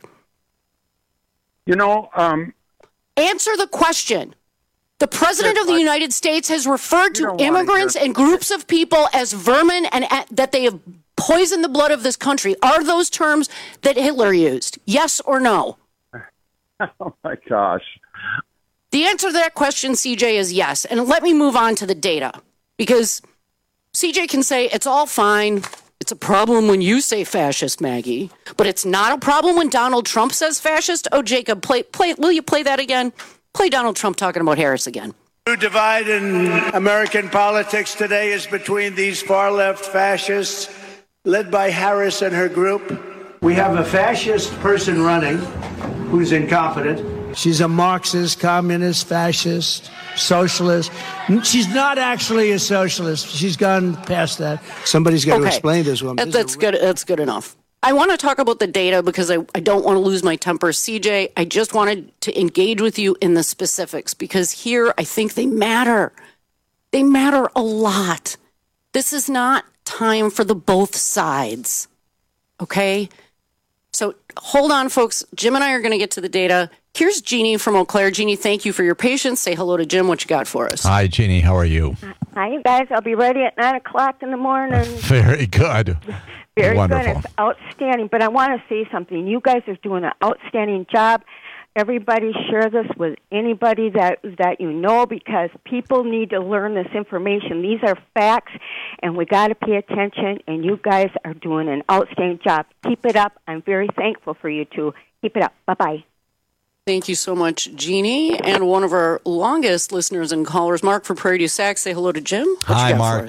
You know, answer the question. The president of the United States has referred to immigrants and groups of people as vermin and that they have poisoned the blood of this country. Are those terms that Hitler used? Yes or no? Oh, my gosh. The answer to that question, CJ, is yes. And let me move on to the data. Because CJ can say it's all fine. It's a problem when you say fascist, Maggie. But it's not a problem when Donald Trump says fascist. Oh, Jacob, will you play that again? Play Donald Trump talking about Harris again. The divide in American politics today is between these far-left fascists led by Harris and her group. We have a fascist person running who's incompetent. She's a Marxist, communist, fascist, socialist. She's not actually a socialist. She's gone past that. Somebody's got to explain this woman. That's good. That's good enough. I want to talk about the data because I don't want to lose my temper. CJ, I just wanted to engage with you in the specifics because here I think they matter. They matter a lot. This is not time for the both sides. Okay? So hold on, folks. Jim and I are going to get to the data. Here's Jeannie from Eau Claire. Jeannie, thank you for your patience. Say hello to Jim. What you got for us? Hi, Jeannie. How are you? Hi, you guys. I'll be ready at 9 o'clock in the morning. Very good. Very Wonderful. good. It's outstanding. But I want to say something. You guys are doing an outstanding job. Everybody share this with anybody that you know because people need to learn this information. These are facts, and we got to pay attention, and you guys are doing an outstanding job. Keep it up. I'm very thankful for you two. Keep it up. Bye-bye. Thank you so much, Jeannie. And one of our longest listeners and callers, Mark from Prairie du Sac. Say hello to Jim. Hi, Mark.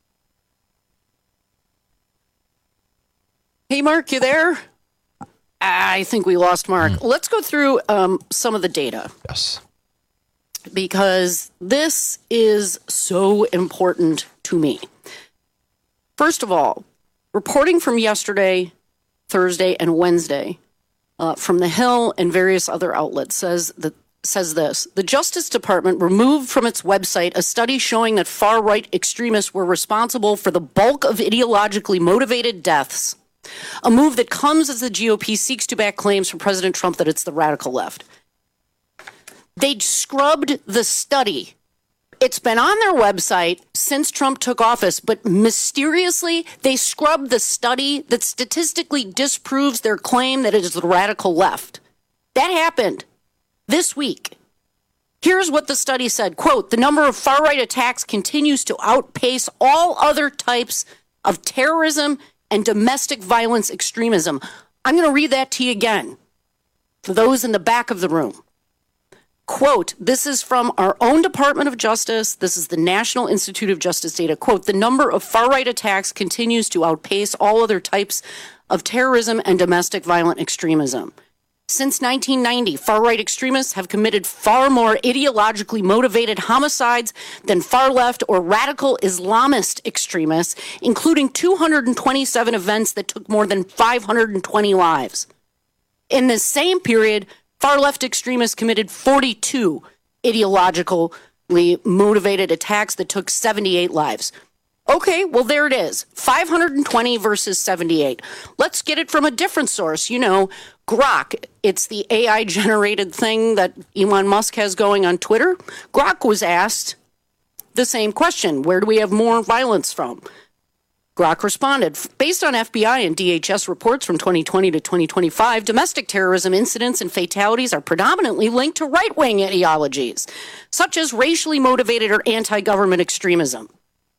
Hey, Mark, you there? I think we lost Mark. Let's go through some of the data. Yes. Because this is so important to me. First of all, reporting from yesterday, Thursday, and Wednesday from The Hill and various other outlets says this. The Justice Department removed from its website a study showing that far-right extremists were responsible for the bulk of ideologically motivated deaths, a move that comes as the GOP seeks to back claims from President Trump that it's the radical left. They scrubbed the study. It's been on their website since Trump took office, but mysteriously, they scrubbed the study that statistically disproves their claim that it is the radical left. That happened this week. Here's what the study said, quote, the number of far-right attacks continues to outpace all other types of terrorism and domestic violence extremism. I'm going to read that to you again for those in the back of the room. Quote, this is from our own Department of Justice. This is the National Institute of Justice data. Quote, the number of far-right attacks continues to outpace all other types of terrorism and domestic violent extremism. Since 1990, far-right extremists have committed far more ideologically motivated homicides than far-left or radical Islamist extremists, including 227 events that took more than 520 lives. In this same period, far-left extremists committed 42 ideologically motivated attacks that took 78 lives. Okay, well, there it is. 520 versus 78. Let's get it from a different source. You know, Grok. It's the AI-generated thing that Elon Musk has going on Twitter. Grok was asked the same question. Where do we have more violence from? Grok responded, based on FBI and DHS reports from 2020 to 2025, domestic terrorism incidents and fatalities are predominantly linked to right-wing ideologies, such as racially motivated or anti-government extremism.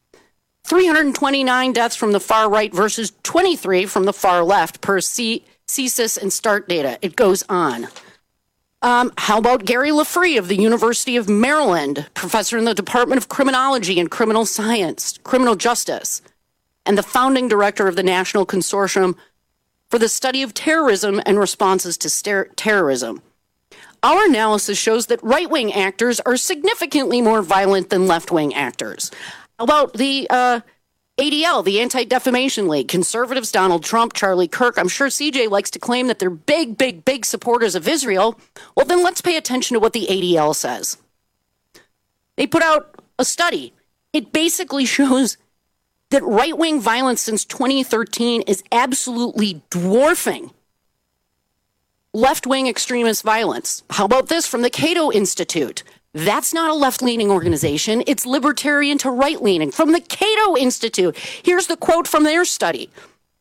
329 deaths from the far right versus 23 from the far left per CSIS and START data. It goes on. How about Gary Lafree of the University of Maryland, professor in the Department of Criminology and Criminal Justice, and the founding director of the National Consortium for the Study of Terrorism and Responses to Terrorism. Our analysis shows that right-wing actors are significantly more violent than left-wing actors. How about the ADL, the Anti-Defamation League, conservatives, Donald Trump, Charlie Kirk? I'm sure CJ likes to claim that they're big supporters of Israel. Well, then let's pay attention to what the ADL says. They put out a study. It basically shows that right-wing violence since 2013 is absolutely dwarfing left-wing extremist violence. How about this from the Cato Institute? That's not a left-leaning organization. It's libertarian to right-leaning. From the Cato Institute, here's the quote from their study.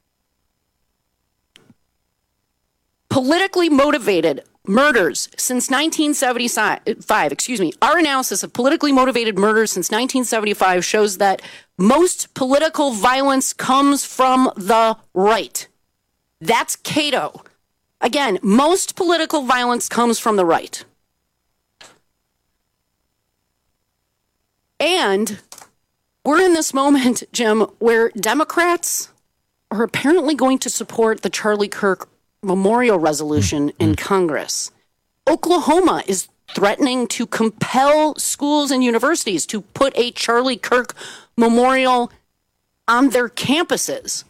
Politically motivated murders since 1975, our analysis of politically motivated murders since 1975 shows that most political violence comes from the right. That's Cato. Again, most political violence comes from the right. And we're in this moment, Jim, where Democrats are apparently going to support the Charlie Kirk memorial resolution in Congress. Oklahoma is threatening to compel schools and universities to put a Charlie Kirk memorial on their campuses.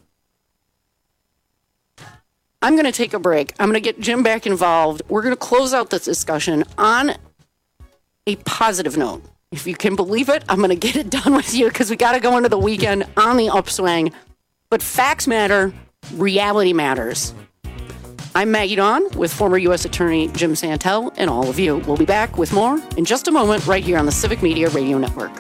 I'm going to take a break. I'm going to get Jim back involved. We're going to close out this discussion on a positive note. If you can believe it, I'm going to get it done with you because we got to go into the weekend on the upswing. But facts matter. Reality matters. I'm Maggie Dawn with former U.S. Attorney Jim Santel and all of you. We'll be back with more in just a moment right here on the Civic Media Radio Network.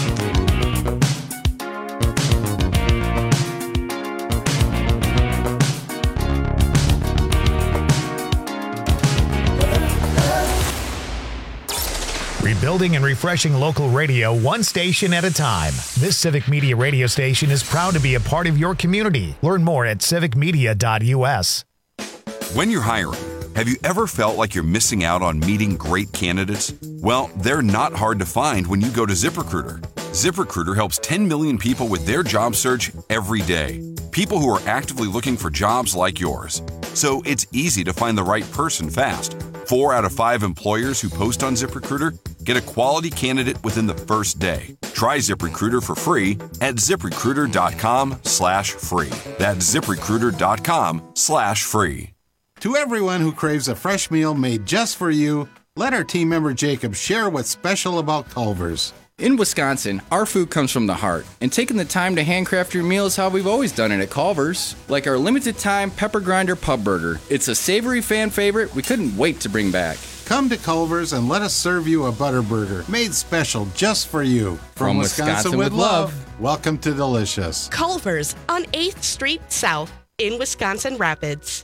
Rebuilding and refreshing local radio one station at a time. This Civic Media radio station is proud to be a part of your community. Learn more at civicmedia.us. When you're hiring, have you ever felt like you're missing out on meeting great candidates? Well, they're not hard to find when you go to ZipRecruiter. ZipRecruiter helps 10 million people with their job search every day. People who are actively looking for jobs like yours. So it's easy to find the right person fast. 4 out of 5 employers who post on ZipRecruiter Get a quality candidate within the first day. Try ZipRecruiter for free at ZipRecruiter.com/free. That's ZipRecruiter.com/free. To everyone who craves a fresh meal made just for you, let our team member Jacob share what's special about Culver's. In Wisconsin, our food comes from the heart, and taking the time to handcraft your meal is how we've always done it at Culver's. Like our limited-time Pepper Grinder Pub Burger. It's a savory fan favorite we couldn't wait to bring back. Come to Culver's and let us serve you a butter burger made special just for you. From Wisconsin with love. Welcome to Delicious. Culver's on 8th Street South in Wisconsin Rapids.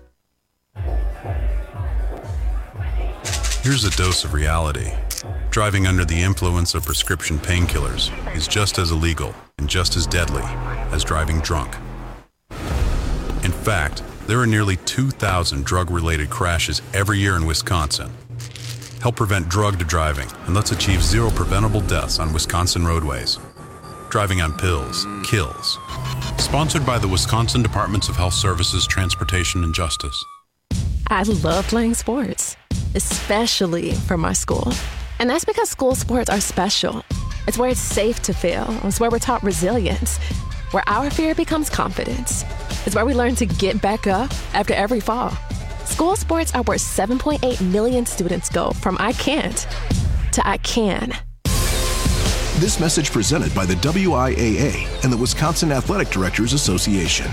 Here's a dose of reality. Driving under the influence of prescription painkillers is just as illegal and just as deadly as driving drunk. In fact, there are nearly 2,000 drug-related crashes every year in Wisconsin. Help prevent drug driving, and let's achieve 0 preventable deaths on Wisconsin roadways. Driving on pills kills. Sponsored by the Wisconsin Departments of Health Services, Transportation, and Justice. I love playing sports, especially for my school. And that's because school sports are special. It's where it's safe to fail. It's where we're taught resilience, where our fear becomes confidence. It's where we learn to get back up after every fall. School sports are where 7.8 million students go from I can't to I can. This message presented by the WIAA and the Wisconsin Athletic Directors Association.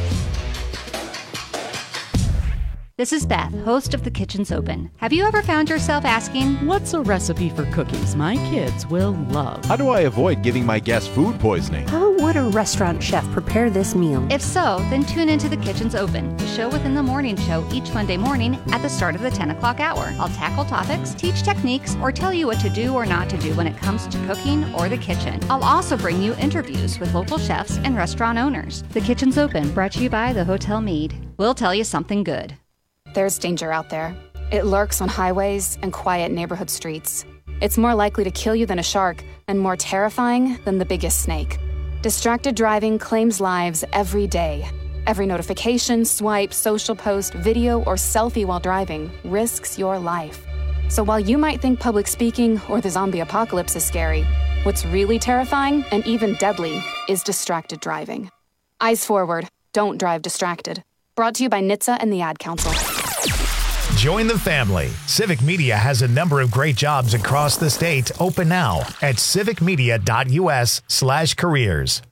This is Beth, host of The Kitchen's Open. Have you ever found yourself asking, what's a recipe for cookies my kids will love? How do I avoid giving my guests food poisoning? How would a restaurant chef prepare this meal? If so, then tune into The Kitchen's Open, the show within the morning show each Monday morning at the start of the 10 o'clock hour. I'll tackle topics, teach techniques, or tell you what to do or not to do when it comes to cooking or the kitchen. I'll also bring you interviews with local chefs and restaurant owners. The Kitchen's Open, brought to you by the Hotel Mead. We'll tell you something good. There's danger out there. It lurks on highways and quiet neighborhood streets. It's more likely to kill you than a shark and more terrifying than the biggest snake. Distracted driving claims lives every day. Every notification, swipe, social post, video, or selfie while driving risks your life. So while you might think public speaking or the zombie apocalypse is scary, what's really terrifying and even deadly is distracted driving. Eyes forward. Don't drive distracted. Brought to you by NHTSA and the Ad Council. Join the family. Civic Media has a number of great jobs across the state open now at civicmedia.us/careers.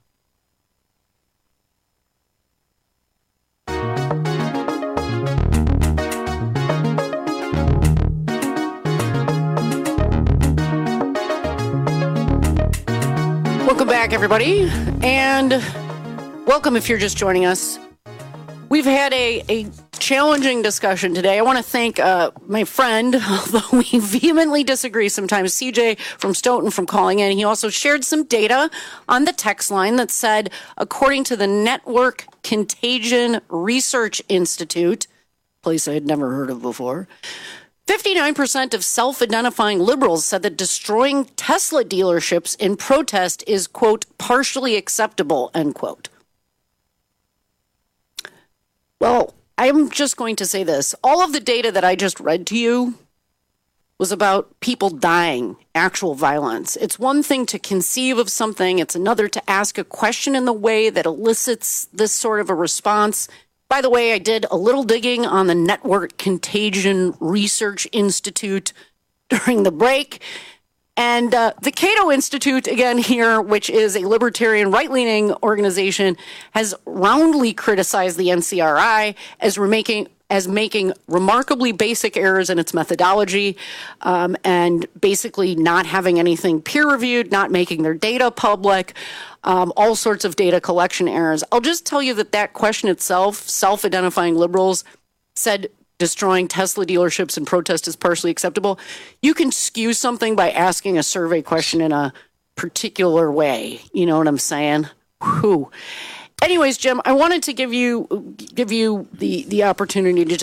Welcome back, everybody, and welcome if you're just joining us. We've had a challenging discussion today. I want to thank my friend, although we vehemently disagree sometimes, CJ from Stoughton, from calling in. He also shared some data on the text line that said, according to the Network Contagion Research Institute, a place I had never heard of before, 59% of self-identifying liberals said that destroying Tesla dealerships in protest is, quote, partially acceptable, end quote. Well, I'm just going to say this. All of the data that I just read to you was about people dying, actual violence. It's one thing to conceive of something. It's another to ask a question in the way that elicits this sort of a response. By the way, I did a little digging on the Network Contagion Research Institute during the break. And the Cato Institute, again here, which is a libertarian right-leaning organization, has roundly criticized the NCRI as making remarkably basic errors in its methodology, and basically not having anything peer-reviewed, not making their data public, all sorts of data collection errors. I'll just tell you that question itself, self-identifying liberals, said destroying Tesla dealerships in protest is partially acceptable. You can skew something by asking a survey question in a particular way. You know what I'm saying? Whew. Anyways, Jim, I wanted to give you the opportunity to just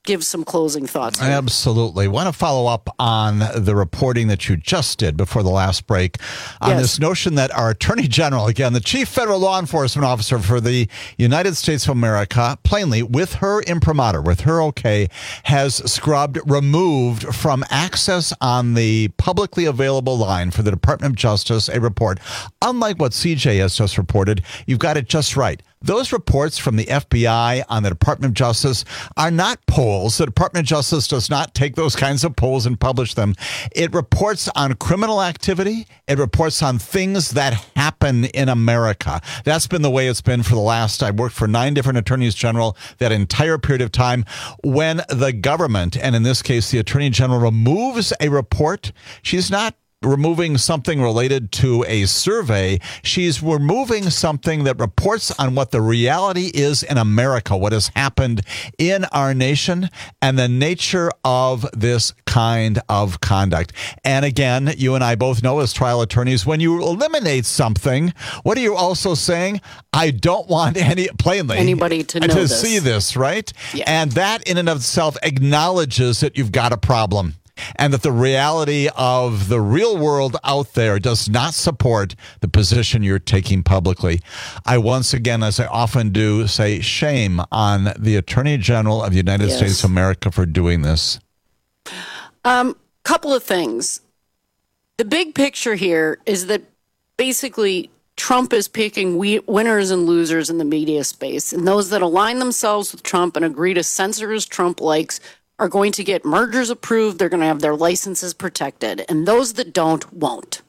give some closing thoughts. Absolutely. Want to follow up on the reporting that you just did before the last break on this notion that our Attorney General, again, the Chief Federal Law Enforcement Officer for the United States of America, plainly, with her imprimatur, with her okay, has removed from access on the publicly available line for the Department of Justice a report. Unlike what CJ has just reported, you've got it just right. Those reports from the FBI on the Department of Justice are not polls. The Department of Justice does not take those kinds of polls and publish them. It reports on criminal activity. It reports on things that happen in America. That's been the way it's been for the last, I worked for 9 different attorneys general that entire period of time. When the government, and in this case, the Attorney General, removes a report, she's not removing something related to a survey. She's removing something that reports on what the reality is in America, what has happened in our nation, and the nature of this kind of conduct. And again, you and I both know as trial attorneys, when you eliminate something, what are you also saying? I don't want anybody to know this. See this, right? Yeah. And that in and of itself acknowledges that you've got a problem, and that the reality of the real world out there does not support the position you're taking publicly. I once again, as I often do, say shame on the Attorney General of the United States of America for doing this. Couple of things. The big picture here is that basically Trump is picking winners and losers in the media space, and those that align themselves with Trump and agree to censors Trump likes are going to get mergers approved. They're going to have their licenses protected. And those that don't, won't.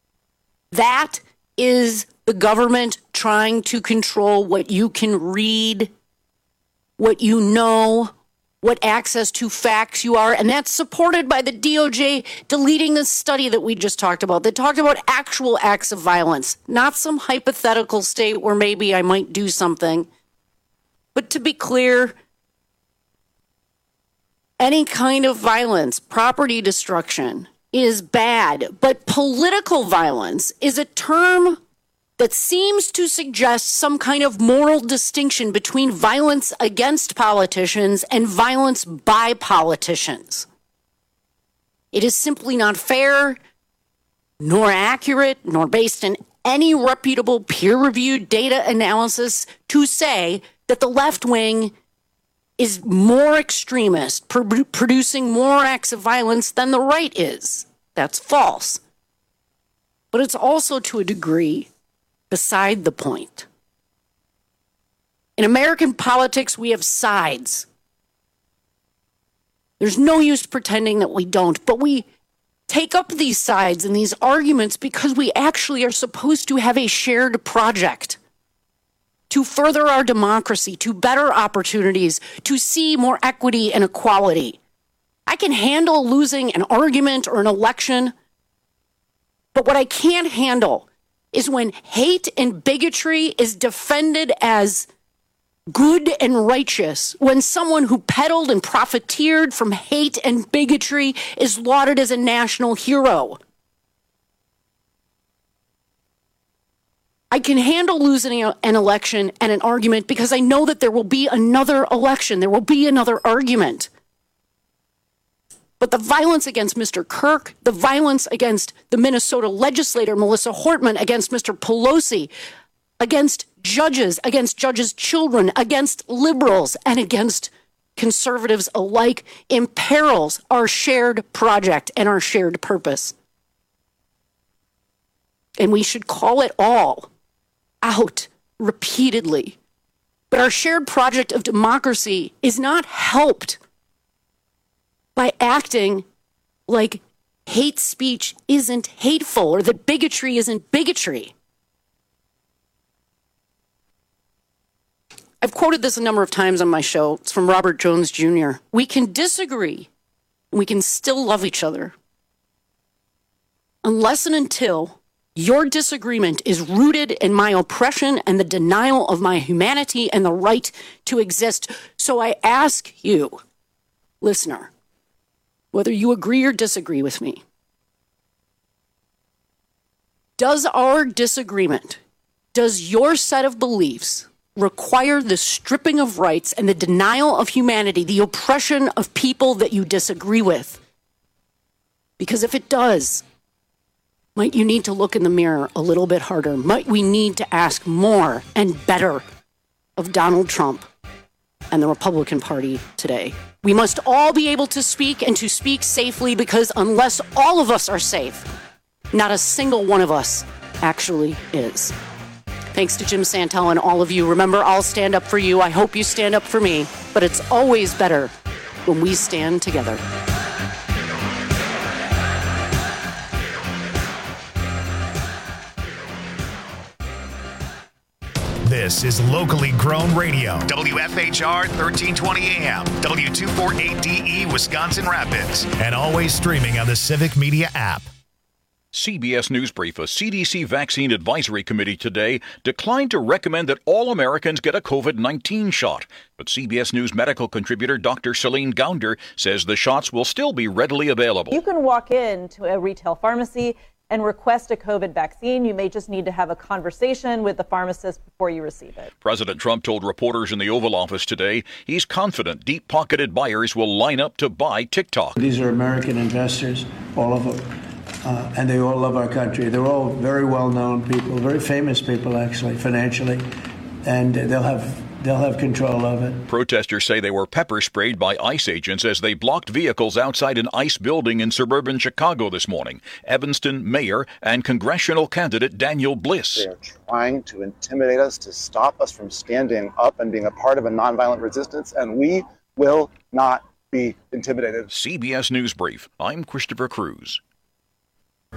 That is the government trying to control what you can read, what you know, what access to facts you are. And that's supported by the DOJ deleting the study that we just talked about. They talked about actual acts of violence, not some hypothetical state where maybe I might do something. But to be clear, any kind of violence, property destruction, is bad. But political violence is a term that seems to suggest some kind of moral distinction between violence against politicians and violence by politicians. It is simply not fair, nor accurate, nor based in any reputable peer-reviewed data analysis to say that the left wing is more extremist, producing more acts of violence than the right is. That's false. But it's also, to a degree, beside the point. In American politics, we have sides. There's no use pretending that we don't, but we take up these sides and these arguments because we actually are supposed to have a shared project to further our democracy, to better opportunities, to see more equity and equality. I can handle losing an argument or an election, but what I can't handle is when hate and bigotry is defended as good and righteous, when someone who peddled and profiteered from hate and bigotry is lauded as a national hero. I can handle losing an election and an argument because I know that there will be another election. There will be another argument. But the violence against Mr. Kirk, the violence against the Minnesota legislator, Melissa Hortman, against Mr. Pelosi, against judges' children, against liberals, and against conservatives alike imperils our shared project and our shared purpose. And we should call it all out repeatedly. But our shared project of democracy is not helped by acting like hate speech isn't hateful or that bigotry isn't bigotry. I've quoted this a number of times on my show. It's from Robert Jones Jr. We can disagree, and we can still love each other, unless and until your disagreement is rooted in my oppression and the denial of my humanity and the right to exist. So I ask you, listener, whether you agree or disagree with me, does our disagreement, does your set of beliefs require the stripping of rights and the denial of humanity, the oppression of people that you disagree with? Because if it does, might you need to look in the mirror a little bit harder? Might we need to ask more and better of Donald Trump and the Republican Party today? We must all be able to speak and to speak safely, because unless all of us are safe, not a single one of us actually is. Thanks to Jim Santel and all of you. Remember, I'll stand up for you. I hope you stand up for me. But it's always better when we stand together. This is locally grown radio. WFHR 1320 AM, W248DE Wisconsin Rapids, and always streaming on the Civic Media app. CBS News Brief. A CDC Vaccine Advisory Committee today declined to recommend that all Americans get a COVID-19 shot. But CBS News medical contributor Dr. Celine Gounder says the shots will still be readily available. You can walk into a retail pharmacy and request a COVID vaccine. You may just need to have a conversation with the pharmacist before you receive it. President Trump told reporters in the Oval Office today he's confident deep-pocketed buyers will line up to buy TikTok. These are American investors, all of them, and they all love our country. They're all very well-known people, very famous people, actually, financially, and they'll have control of it. Protesters say they were pepper sprayed by ICE agents as they blocked vehicles outside an ICE building in suburban Chicago this morning. Evanston Mayor and congressional candidate Daniel Bliss. They are trying to intimidate us, to stop us from standing up and being a part of a nonviolent resistance, and we will not be intimidated. CBS News Brief. I'm Christopher Cruz.